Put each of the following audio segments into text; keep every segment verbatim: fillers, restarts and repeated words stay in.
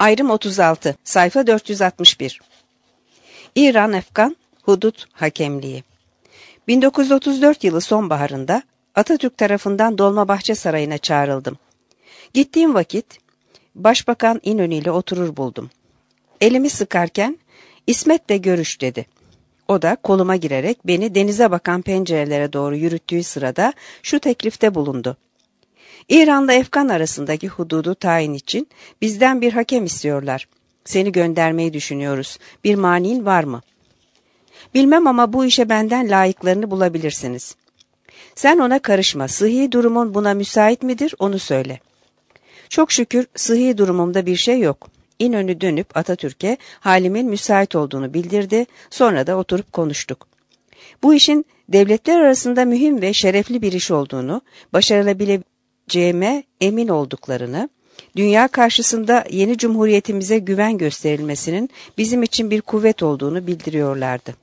Ayrım otuz altı, sayfa dört yüz altmış bir. İran-Afgan hudut hakemliği. bin dokuz yüz otuz dört yılı sonbaharında Atatürk tarafından Dolmabahçe Sarayı'na çağrıldım. Gittiğim vakit Başbakan İnönü ile oturur buldum. Elimi sıkarken "İsmet'le görüş" dedi. O da koluma girerek beni denize bakan pencerelere doğru yürüttüğü sırada şu teklifte bulundu. İran'la Afgan arasındaki hududu tayin için bizden bir hakem istiyorlar. Seni göndermeyi düşünüyoruz. Bir manin var mı? Bilmem ama bu işe benden layıklarını bulabilirsiniz. Sen ona karışma. Sıhhi durumun buna müsait midir onu söyle. Çok şükür sıhhi durumumda bir şey yok. İnönü dönüp Atatürk'e halimin müsait olduğunu bildirdi. Sonra da oturup konuştuk. Bu işin devletler arasında mühim ve şerefli bir iş olduğunu, başarılabileceğime emin olduklarını, dünya karşısında yeni cumhuriyetimize güven gösterilmesinin bizim için bir kuvvet olduğunu bildiriyorlardı.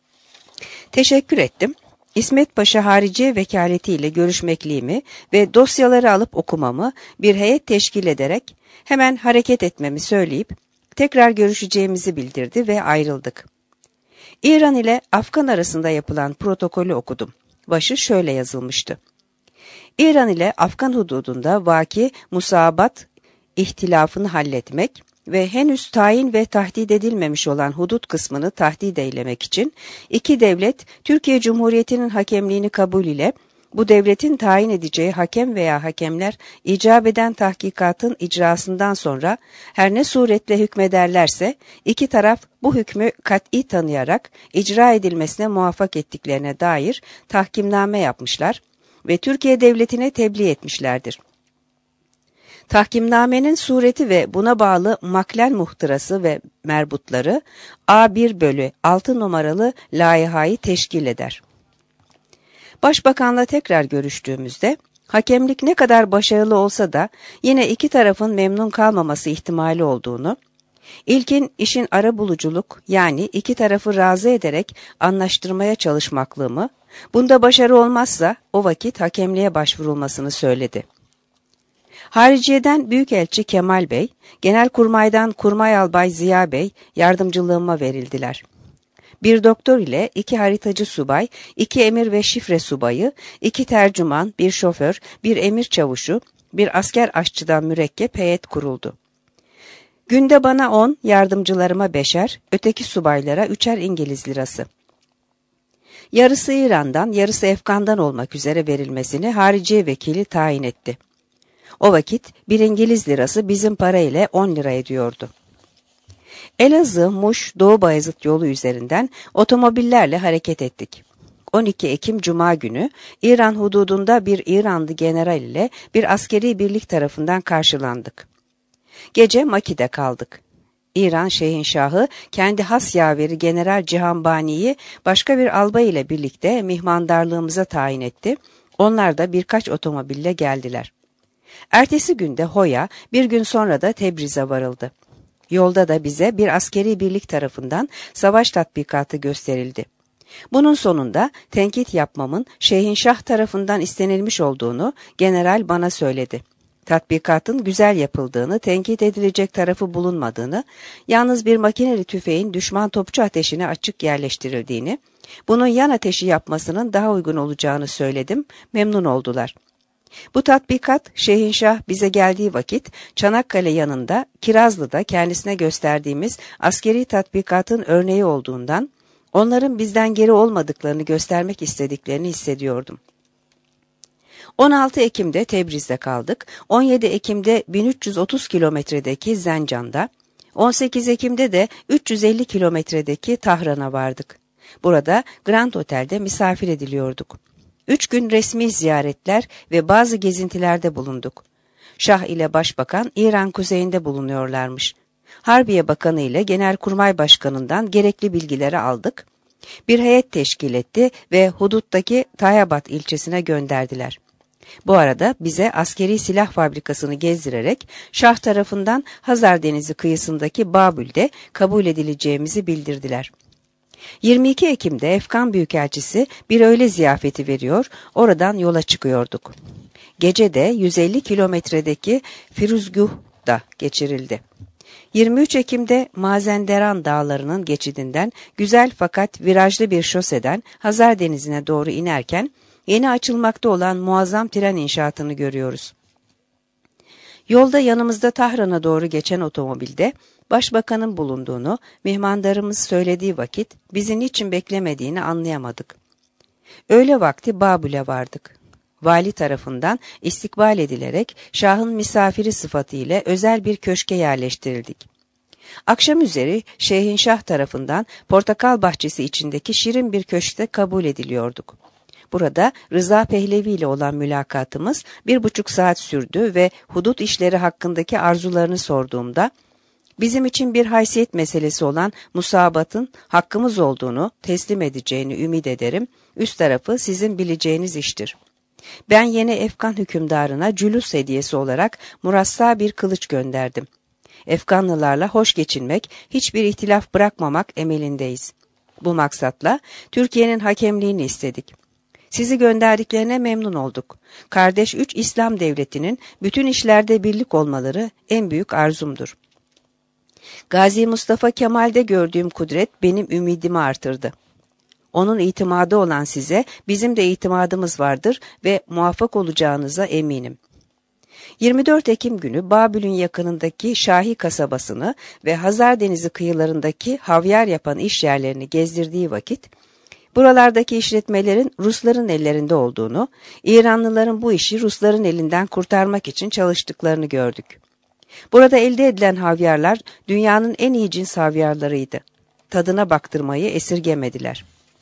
Teşekkür ettim. İsmet Paşa Hariciye vekaletiyle görüşmekliğimi ve dosyaları alıp okumamı bir heyet teşkil ederek hemen hareket etmemi söyleyip tekrar görüşeceğimizi bildirdi ve ayrıldık. İran ile Afgan arasında yapılan protokolü okudum. Başı şöyle yazılmıştı. İran ile Afgan hududunda vaki musabat ihtilafını halletmek ve henüz tayin ve tahdit edilmemiş olan hudut kısmını tahdit eylemek için iki devlet Türkiye Cumhuriyeti'nin hakemliğini kabul ile bu devletin tayin edeceği hakem veya hakemler icap eden tahkikatın icrasından sonra her ne suretle hükmederlerse iki taraf bu hükmü kat'i tanıyarak icra edilmesine muvaffak ettiklerine dair tahkimname yapmışlar ve Türkiye Devleti'ne tebliğ etmişlerdir. Tahkimnamenin sureti ve buna bağlı maklel muhtırası ve merbutları A bir bölü altı numaralı laihayı teşkil eder. Başbakanla tekrar görüştüğümüzde, hakemlik ne kadar başarılı olsa da yine iki tarafın memnun kalmaması ihtimali olduğunu, ilkin işin arabuluculuk yani iki tarafı razı ederek anlaştırmaya çalışmaklığımı, bunda başarı olmazsa o vakit hakemliğe başvurulmasını söyledi. Hariciye'den Büyükelçi Kemal Bey, Genelkurmay'dan Kurmay Albay Ziya Bey yardımcılığıma verildiler. Bir doktor ile iki haritacı subay, iki emir ve şifre subayı, iki tercüman, bir şoför, bir emir çavuşu, bir asker aşçıdan mürekkep heyet kuruldu. Günde bana on, yardımcılarıma beşer, öteki subaylara üçer İngiliz lirası. Yarısı İran'dan, yarısı Afgan'dan olmak üzere verilmesini hariciye vekili tayin etti. O vakit bir İngiliz lirası bizim para ile on lira ediyordu. Elazığ, Muş, Doğu Bayezid yolu üzerinden otomobillerle hareket ettik. on iki Ekim Cuma günü İran hududunda bir İranlı general ile bir askeri birlik tarafından karşılandık. Gece Maki'de kaldık. İran Şehinşahı kendi has yaveri General Cihanbani'yi başka bir albay ile birlikte mihmandarlığımıza tayin etti. Onlar da birkaç otomobille geldiler. Ertesi günde Hoya, bir gün sonra da Tebriz'e varıldı. Yolda da bize bir askeri birlik tarafından savaş tatbikatı gösterildi. Bunun sonunda tenkit yapmamın Şehinşah tarafından istenilmiş olduğunu general bana söyledi. Tatbikatın güzel yapıldığını, tenkit edilecek tarafı bulunmadığını, yalnız bir makineli tüfeğin düşman topçu ateşine açık yerleştirildiğini, bunun yan ateşi yapmasının daha uygun olacağını söyledim, memnun oldular. Bu tatbikat Şehinşah bize geldiği vakit Çanakkale yanında Kirazlı'da kendisine gösterdiğimiz askeri tatbikatın örneği olduğundan onların bizden geri olmadıklarını göstermek istediklerini hissediyordum. on altı Ekim'de Tebriz'de kaldık, on yedi Ekim'de bin üç yüz otuz kilometredeki Zencan'da, on sekiz Ekim'de de üç yüz elli kilometredeki Tahran'a vardık. Burada Grand Otel'de misafir ediliyorduk. Üç gün resmi ziyaretler ve bazı gezintilerde bulunduk. Şah ile Başbakan İran kuzeyinde bulunuyorlarmış. Harbiye Bakanı ile Genelkurmay Başkanı'ndan gerekli bilgileri aldık. Bir heyet teşkil etti ve huduttaki Tayabat ilçesine gönderdiler. Bu arada bize askeri silah fabrikasını gezdirerek Şah tarafından Hazar Denizi kıyısındaki Babül'de kabul edileceğimizi bildirdiler. yirmi iki Ekim'de Afgan Büyükelçisi bir öğle ziyafeti veriyor, oradan yola çıkıyorduk. Gece de yüz elli kilometredeki Firuzguh'da geçirildi. yirmi üç Ekim'de Mazenderan Dağları'nın geçidinden güzel fakat virajlı bir şoseden Hazar Denizi'ne doğru inerken yeni açılmakta olan muazzam tren inşaatını görüyoruz. Yolda yanımızda Tahran'a doğru geçen otomobilde başbakanın bulunduğunu mihmandarımız söylediği vakit bizi niçin beklemediğini anlayamadık. Öğle vakti Babül'e vardık. Vali tarafından istikbal edilerek Şah'ın misafiri sıfatıyla özel bir köşke yerleştirildik. Akşam üzeri Şehinşah tarafından portakal bahçesi içindeki şirin bir köşkte kabul ediliyorduk. Burada Rıza Pehlevi ile olan mülakatımız bir buçuk saat sürdü ve hudut işleri hakkındaki arzularını sorduğumda, bizim için bir haysiyet meselesi olan musabatın hakkımız olduğunu teslim edeceğini ümit ederim, üst tarafı sizin bileceğiniz iştir. Ben yeni Efkan hükümdarına cülus hediyesi olarak murassa bir kılıç gönderdim. Efkanlılarla hoş geçinmek, hiçbir ihtilaf bırakmamak emelindeyiz. Bu maksatla Türkiye'nin hakemliğini istedik. Sizi gönderdiklerine memnun olduk. Kardeş üç İslam devletinin bütün işlerde birlik olmaları en büyük arzumdur. Gazi Mustafa Kemal'de gördüğüm kudret benim ümidimi artırdı. Onun itimadı olan size bizim de itimadımız vardır ve muvaffak olacağınıza eminim. yirmi dört Ekim günü Babül'ün yakınındaki Şahi kasabasını ve Hazar Denizi kıyılarındaki havyar yapan iş yerlerini gezdirdiği vakit, buralardaki işletmelerin Rusların ellerinde olduğunu, İranlıların bu işi Rusların elinden kurtarmak için çalıştıklarını gördük. Burada elde edilen havyarlar dünyanın en iyi cins havyarlarıydı. Tadına baktırmayı esirgemediler.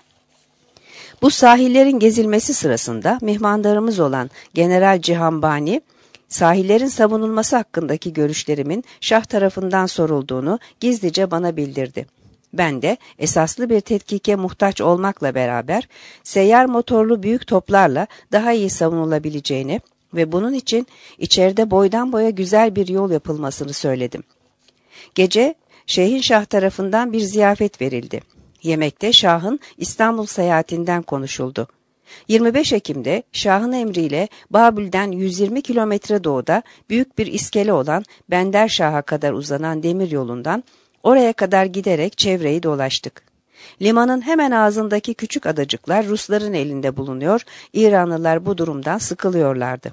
Bu sahillerin gezilmesi sırasında mihmandarımız olan General Cihanbani, sahillerin savunulması hakkındaki görüşlerimin Şah tarafından sorulduğunu gizlice bana bildirdi. Ben de esaslı bir tetkike muhtaç olmakla beraber seyyar motorlu büyük toplarla daha iyi savunulabileceğini ve bunun için içeride boydan boya güzel bir yol yapılmasını söyledim. Gece Şehinşah tarafından bir ziyafet verildi. Yemekte Şah'ın İstanbul seyahatinden konuşuldu. yirmi beş Ekim'de Şah'ın emriyle Babül'den yüz yirmi kilometre doğuda büyük bir iskele olan Benderşah'a kadar uzanan demir yolundan oraya kadar giderek çevreyi dolaştık. Limanın hemen ağzındaki küçük adacıklar Rusların elinde bulunuyor, İranlılar bu durumdan sıkılıyorlardı.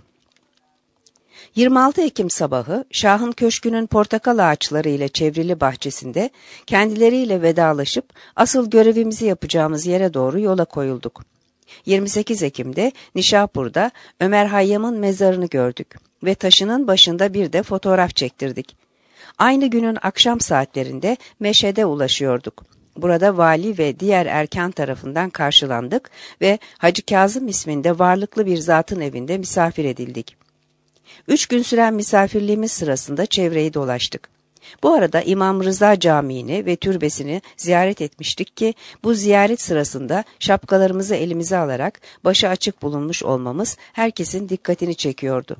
yirmi altı Ekim sabahı Şah'ın köşkünün portakal ağaçları ile çevrili bahçesinde kendileriyle vedalaşıp asıl görevimizi yapacağımız yere doğru yola koyulduk. yirmi sekiz Ekim'de Nişapur'da Ömer Hayyam'ın mezarını gördük ve taşının başında bir de fotoğraf çektirdik. Aynı günün akşam saatlerinde Meşhed'e ulaşıyorduk. Burada vali ve diğer erkan tarafından karşılandık ve Hacı Kazım isminde varlıklı bir zatın evinde misafir edildik. Üç gün süren misafirliğimiz sırasında çevreyi dolaştık. Bu arada İmam Rıza Camii'ni ve türbesini ziyaret etmiştik ki bu ziyaret sırasında şapkalarımızı elimize alarak başı açık bulunmuş olmamız herkesin dikkatini çekiyordu.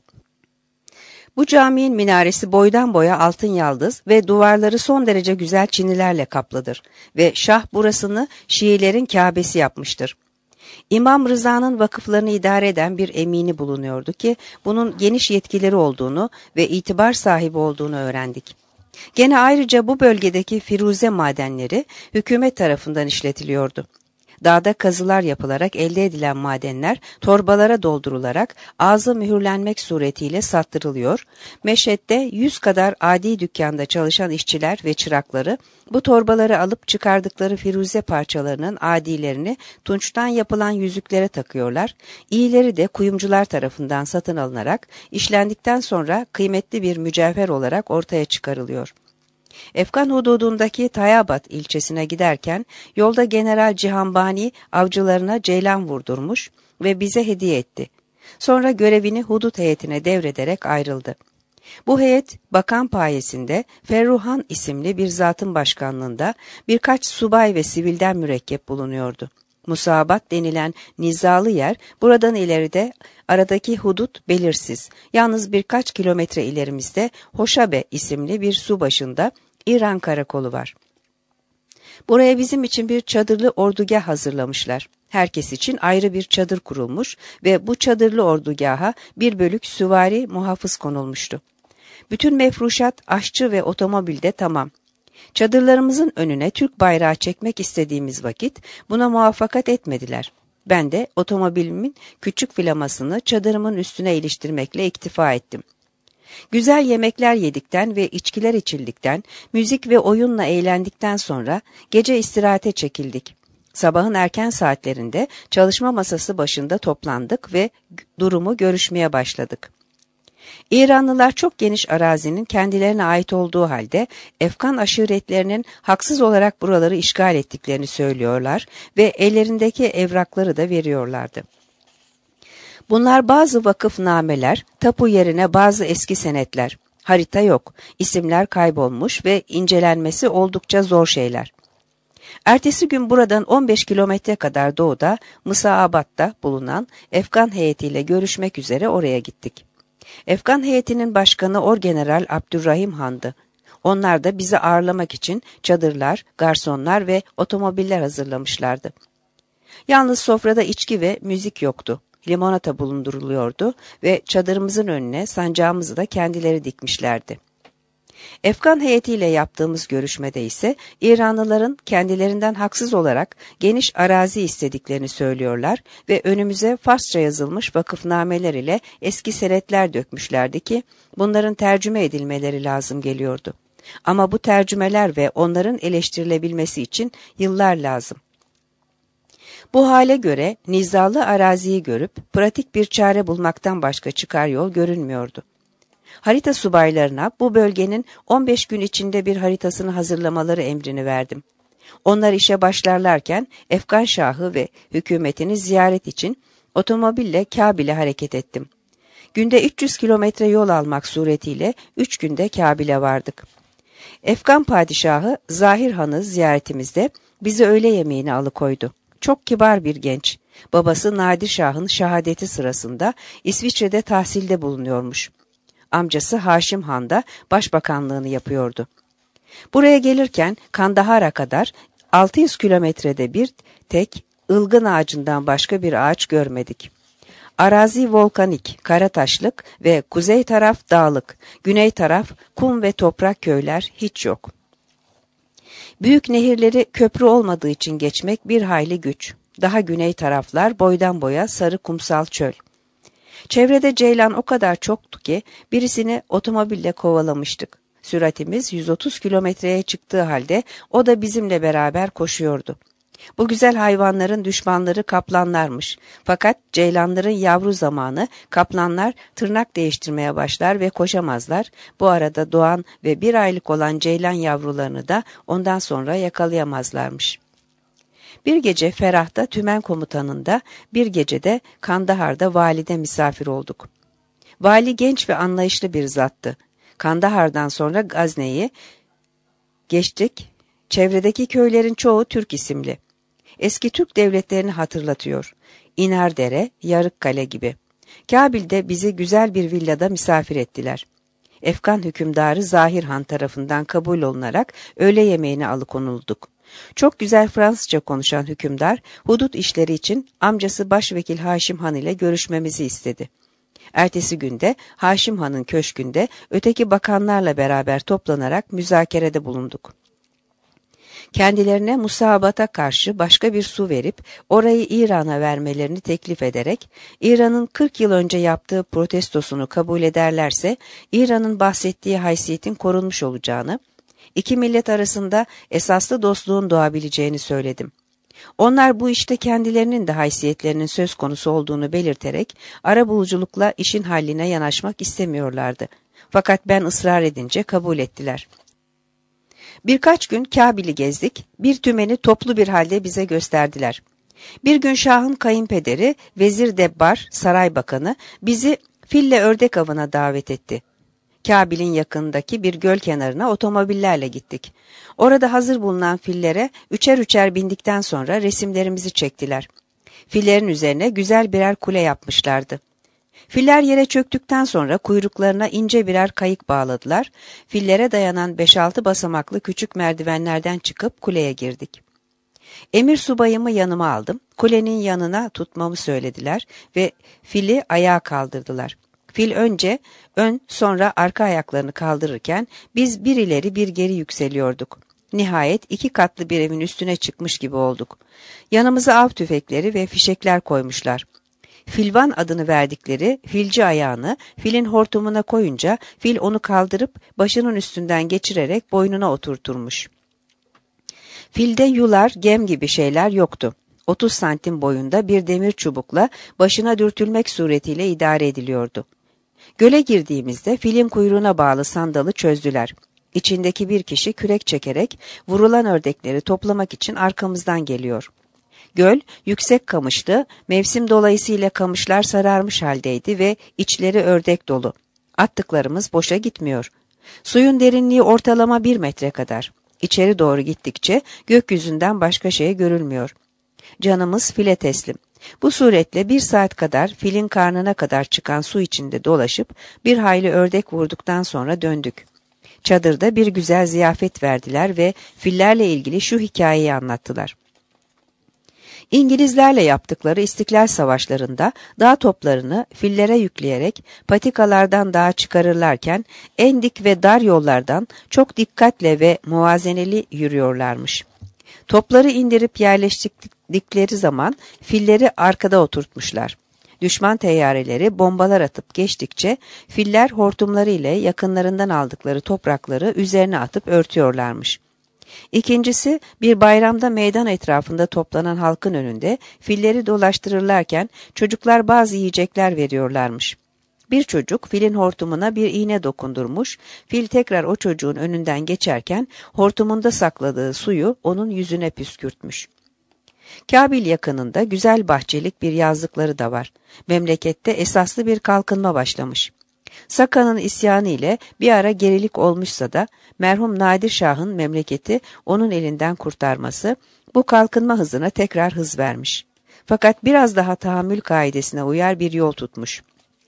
Bu caminin minaresi boydan boya altın yaldız ve duvarları son derece güzel çinilerle kaplıdır ve Şah burasını Şiilerin Kâbesi yapmıştır. İmam Rıza'nın vakıflarını idare eden bir emini bulunuyordu ki bunun geniş yetkileri olduğunu ve itibar sahibi olduğunu öğrendik. Gene ayrıca bu bölgedeki firuze madenleri hükümet tarafından işletiliyordu. Dağda kazılar yapılarak elde edilen madenler torbalara doldurularak ağzı mühürlenmek suretiyle sattırılıyor. Meşhed'de yüz kadar adi dükkanda çalışan işçiler ve çırakları bu torbaları alıp çıkardıkları firuze parçalarının adilerini tunçtan yapılan yüzüklere takıyorlar. İyileri de kuyumcular tarafından satın alınarak işlendikten sonra kıymetli bir mücevher olarak ortaya çıkarılıyor. Efkan hududundaki Tayabat ilçesine giderken yolda General Cihanbani avcılarına ceylan vurdurmuş ve bize hediye etti. Sonra görevini hudut heyetine devrederek ayrıldı. Bu heyet bakan payesinde Ferruhan isimli bir zatın başkanlığında birkaç subay ve sivilden mürekkep bulunuyordu. Musabat denilen nizalı yer buradan ileride aradaki hudut belirsiz. Yalnız birkaç kilometre ilerimizde Hoşabe isimli bir su başında İran karakolu var. Buraya bizim için bir çadırlı ordugah hazırlamışlar. Herkes için ayrı bir çadır kurulmuş ve bu çadırlı ordugaha bir bölük süvari muhafız konulmuştu. Bütün mefruşat, aşçı ve otomobilde tamam. Çadırlarımızın önüne Türk bayrağı çekmek istediğimiz vakit buna muvaffakat etmediler. Ben de otomobilimin küçük flamasını çadırımın üstüne iliştirmekle iktifa ettim. Güzel yemekler yedikten ve içkiler içildikten, müzik ve oyunla eğlendikten sonra gece istirahate çekildik. Sabahın erken saatlerinde çalışma masası başında toplandık ve durumu görüşmeye başladık. İranlılar çok geniş arazinin kendilerine ait olduğu halde Efkan aşiretlerinin haksız olarak buraları işgal ettiklerini söylüyorlar ve ellerindeki evrakları da veriyorlardı. Bunlar bazı vakıfnameler, tapu yerine bazı eski senetler, harita yok, isimler kaybolmuş ve incelenmesi oldukça zor şeyler. Ertesi gün buradan on beş kilometre kadar doğuda Mısaabat'ta bulunan Efkan heyetiyle görüşmek üzere oraya gittik. Efkan heyetinin başkanı Orgeneral Abdurrahim Han'dı. Onlar da bizi ağırlamak için çadırlar, garsonlar ve otomobiller hazırlamışlardı. Yalnız sofrada içki ve müzik yoktu. Limonata bulunduruluyordu ve çadırımızın önüne sancağımızı da kendileri dikmişlerdi. Efkan heyetiyle yaptığımız görüşmede ise İranlıların kendilerinden haksız olarak geniş arazi istediklerini söylüyorlar ve önümüze Farsça yazılmış vakıfnameler ile eski senetler dökmüşlerdi ki bunların tercüme edilmeleri lazım geliyordu. Ama bu tercümeler ve onların eleştirilebilmesi için yıllar lazım. Bu hale göre nizalı araziyi görüp pratik bir çare bulmaktan başka çıkar yol görünmüyordu. Harita subaylarına bu bölgenin on beş gün içinde bir haritasını hazırlamaları emrini verdim. Onlar işe başlarlarken Efkan Şahı ve hükümetini ziyaret için otomobille Kabil'e hareket ettim. Günde üç yüz kilometre yol almak suretiyle üç günde Kabil'e vardık. Efkan Padişahı Zahir Han'ı ziyaretimizde bizi öğle yemeğine alıkoydu. Çok kibar bir genç. Babası Nadir Şah'ın şehadeti sırasında İsviçre'de tahsilde bulunuyormuş. Amcası Haşim Han da başbakanlığını yapıyordu. Buraya gelirken Kandahar'a kadar altı yüz kilometrede bir tek ılgın ağacından başka bir ağaç görmedik. Arazi volkanik, karataşlık ve kuzey taraf dağlık, güney taraf kum ve toprak köyler hiç yok. Büyük nehirleri köprü olmadığı için geçmek bir hayli güç. Daha güney taraflar boydan boya sarı kumsal çöl. Çevrede ceylan o kadar çoktu ki birisini otomobille kovalamıştık. Süratimiz yüz otuz kilometreye çıktığı halde o da bizimle beraber koşuyordu. Bu güzel hayvanların düşmanları kaplanlarmış. Fakat ceylanların yavru zamanı kaplanlar tırnak değiştirmeye başlar ve koşamazlar. Bu arada doğan ve bir aylık olan ceylan yavrularını da ondan sonra yakalayamazlarmış. Bir gece Ferah'ta tümen komutanında, bir gecede Kandahar'da valide misafir olduk. Vali genç ve anlayışlı bir zattı. Kandahar'dan sonra Gazne'yi geçtik. Çevredeki köylerin çoğu Türk isimli. Eski Türk devletlerini hatırlatıyor. İnerdere, Yarıkkale gibi. Kabil'de bizi güzel bir villada misafir ettiler. Efkan hükümdarı Zahir Han tarafından kabul olunarak öğle yemeğine alıkonulduk. Çok güzel Fransızca konuşan hükümdar, hudut işleri için amcası Başvekil Haşim Han ile görüşmemizi istedi. Ertesi günde Haşim Han'ın köşkünde öteki bakanlarla beraber toplanarak müzakerede bulunduk. Kendilerine Musabata karşı başka bir su verip orayı İran'a vermelerini teklif ederek İran'ın kırk yıl önce yaptığı protestosunu kabul ederlerse İran'ın bahsettiği haysiyetin korunmuş olacağını, iki millet arasında esaslı dostluğun doğabileceğini söyledim. Onlar bu işte kendilerinin de haysiyetlerinin söz konusu olduğunu belirterek arabuluculukla işin halline yanaşmak istemiyorlardı. Fakat ben ısrar edince kabul ettiler. Birkaç gün Kabil'i gezdik, bir tümeni toplu bir halde bize gösterdiler. Bir gün Şah'ın kayınpederi Vezir Debbar, saray bakanı, bizi fille ördek avına davet etti. Kabil'in yakındaki bir göl kenarına otomobillerle gittik. Orada hazır bulunan fillere üçer üçer bindikten sonra resimlerimizi çektiler. Fillerin üzerine güzel birer kule yapmışlardı. Filler yere çöktükten sonra kuyruklarına ince birer kayık bağladılar. Fillere dayanan beş altı basamaklı küçük merdivenlerden çıkıp kuleye girdik. Emir subayımı yanıma aldım. Kulenin yanına tutmamı söylediler ve fili ayağa kaldırdılar. Fil önce ön sonra arka ayaklarını kaldırırken biz bir ileri bir geri yükseliyorduk. Nihayet iki katlı bir evin üstüne çıkmış gibi olduk. Yanımıza av tüfekleri ve fişekler koymuşlar. Filvan adını verdikleri filci ayağını filin hortumuna koyunca fil onu kaldırıp başının üstünden geçirerek boynuna oturturmuş. Filde yular, gem gibi şeyler yoktu. otuz santim boyunda bir demir çubukla başına dürtülmek suretiyle idare ediliyordu. Göle girdiğimizde filin kuyruğuna bağlı sandalı çözdüler. İçindeki bir kişi kürek çekerek vurulan ördekleri toplamak için arkamızdan geliyor. Göl yüksek kamışlı, mevsim dolayısıyla kamışlar sararmış haldeydi ve içleri ördek dolu. Attıklarımız boşa gitmiyor. Suyun derinliği ortalama bir metre kadar. İçeri doğru gittikçe gökyüzünden başka şey görülmüyor. Canımız file teslim. Bu suretle bir saat kadar filin karnına kadar çıkan su içinde dolaşıp bir hayli ördek vurduktan sonra döndük. Çadırda bir güzel ziyafet verdiler ve fillerle ilgili şu hikayeyi anlattılar. İngilizlerle yaptıkları İstiklal Savaşlarında dağ toplarını fillere yükleyerek patikalardan dağa çıkarırlarken en dik ve dar yollardan çok dikkatle ve muvazeneli yürüyorlarmış. Topları indirip yerleştirdikleri zaman filleri arkada oturtmuşlar. Düşman teyyareleri bombalar atıp geçtikçe filler hortumları ile yakınlarından aldıkları toprakları üzerine atıp örtüyorlarmış. İkincisi, bir bayramda meydan etrafında toplanan halkın önünde filleri dolaştırırlarken çocuklar bazı yiyecekler veriyorlarmış. Bir çocuk filin hortumuna bir iğne dokundurmuş, fil tekrar o çocuğun önünden geçerken hortumunda sakladığı suyu onun yüzüne püskürtmüş. Kabil yakınında güzel bahçelik bir yazlıkları da var. Memlekette esaslı bir kalkınma başlamış. Saka'nın isyanı ile bir ara gerilik olmuşsa da merhum Nadir Şah'ın memleketi onun elinden kurtarması bu kalkınma hızına tekrar hız vermiş. Fakat biraz daha tahammül kaidesine uyar bir yol tutmuş.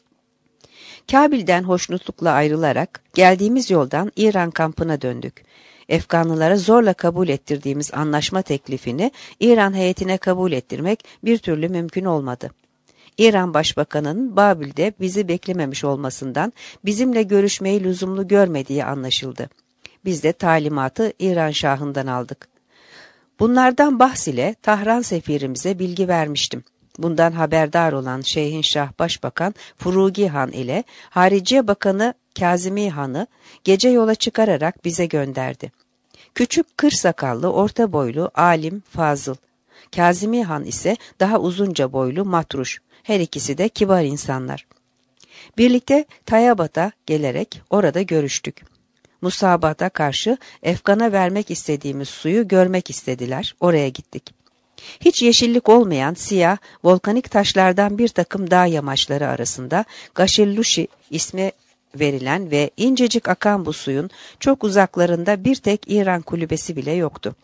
Kabil'den hoşnutlukla ayrılarak geldiğimiz yoldan İran kampına döndük. Efganlılara zorla kabul ettirdiğimiz anlaşma teklifini İran heyetine kabul ettirmek bir türlü mümkün olmadı. İran Başbakanı'nın Babil'de bizi beklememiş olmasından bizimle görüşmeyi lüzumlu görmediği anlaşıldı. Biz de talimatı İran Şahı'ndan aldık. Bunlardan bahs ile Tahran sefirimize bilgi vermiştim. Bundan haberdar olan Şeyhinşah Başbakan Furugi Han ile Hariciye Bakanı Kazimi Han'ı gece yola çıkararak bize gönderdi. Küçük kır sakallı, orta boylu, alim, fazıl. Kazimi Han ise daha uzunca boylu, matruş. Her ikisi de kibar insanlar. Birlikte Tayabat'a gelerek orada görüştük. Musabat'a karşı Efgan'a vermek istediğimiz suyu görmek istediler, oraya gittik. Hiç yeşillik olmayan siyah, volkanik taşlardan bir takım dağ yamaçları arasında Gaşillushi ismi verilen ve incecik akan bu suyun çok uzaklarında bir tek İran kulübesi bile yoktu.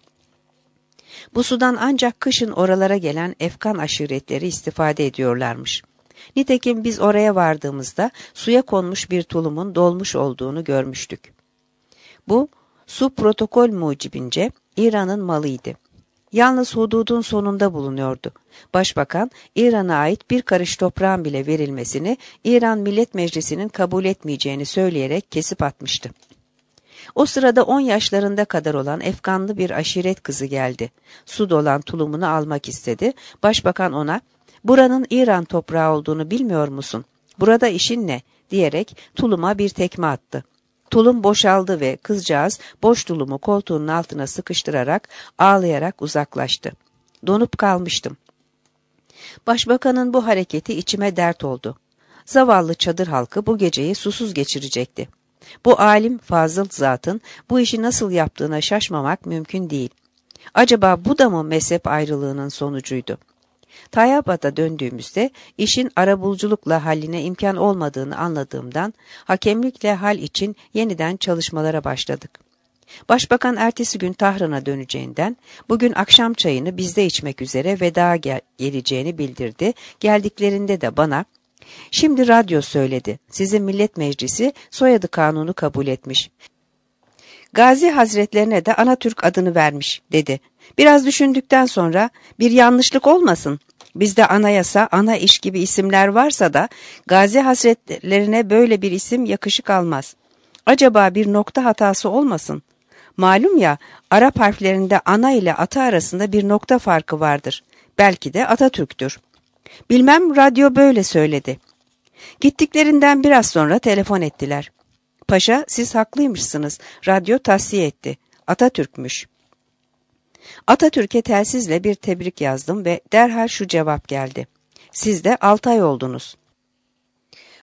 Bu sudan ancak kışın oralara gelen Efkan aşiretleri istifade ediyorlarmış. Nitekim biz oraya vardığımızda suya konmuş bir tulumun dolmuş olduğunu görmüştük. Bu, su protokol mucibince İran'ın malıydı. Yalnız hududun sonunda bulunuyordu. Başbakan, İran'a ait bir karış toprağın bile verilmesini İran Millet Meclisi'nin kabul etmeyeceğini söyleyerek kesip atmıştı. O sırada on yaşlarında kadar olan Efganlı bir aşiret kızı geldi. Su dolan tulumunu almak istedi. Başbakan ona, "Buranın İran toprağı olduğunu bilmiyor musun? Burada işin ne?" diyerek tuluma bir tekme attı. Tulum boşaldı ve kızcağız boş tulumu koltuğunun altına sıkıştırarak ağlayarak uzaklaştı. Donup kalmıştım. Başbakanın bu hareketi içime dert oldu. Zavallı çadır halkı bu geceyi susuz geçirecekti. Bu alim fazıl zatın bu işi nasıl yaptığına şaşmamak mümkün değil. Acaba bu da mı mezhep ayrılığının sonucuydu? Tayabat'a döndüğümüzde işin arabuluculukla halline imkan olmadığını anladığımdan hakemlikle hal için yeniden çalışmalara başladık. Başbakan ertesi gün Tahran'a döneceğinden bugün akşam çayını bizde içmek üzere veda gel geleceğini bildirdi. Geldiklerinde de bana, "Şimdi radyo söyledi. Sizin Millet Meclisi soyadı kanunu kabul etmiş. Gazi Hazretlerine de Anatürk adını vermiş," dedi. Biraz düşündükten sonra, "Bir yanlışlık olmasın. Bizde anayasa, ana iş gibi isimler varsa da Gazi Hazretlerine böyle bir isim yakışık almaz. Acaba bir nokta hatası olmasın? Malum ya, Arap harflerinde ana ile ata arasında bir nokta farkı vardır. Belki de Atatürk'tür. Bilmem, radyo böyle söyledi. Gittiklerinden biraz sonra telefon ettiler. Paşa, siz haklıymışsınız. Radyo tavsiye etti. Atatürk'müş. Atatürk'e telsizle bir tebrik yazdım ve derhal şu cevap geldi. Siz de altı ay oldunuz.